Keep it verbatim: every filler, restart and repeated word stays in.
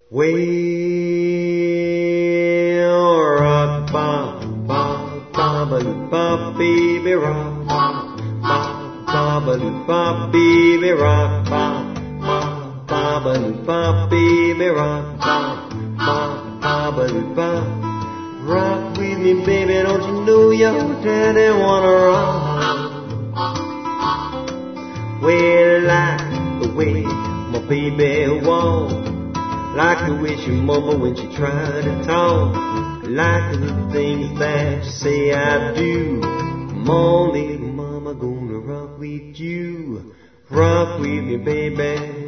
Well, rock, ba, ba, ba, ba, ba, baby, rock, ba, ba, ba, ba, ba, baby, rock, ba, ba, ba, ba, ba, baby, rock, ba, ba, ba, ba, ba. Rock with me, baby, don't you know your daddy wanna rock? Well, I like the way my baby walk, like the way she mumble when she try to talk, like the things that you say I do. Come on, little mama, gonna rock with you. Rock with me, baby.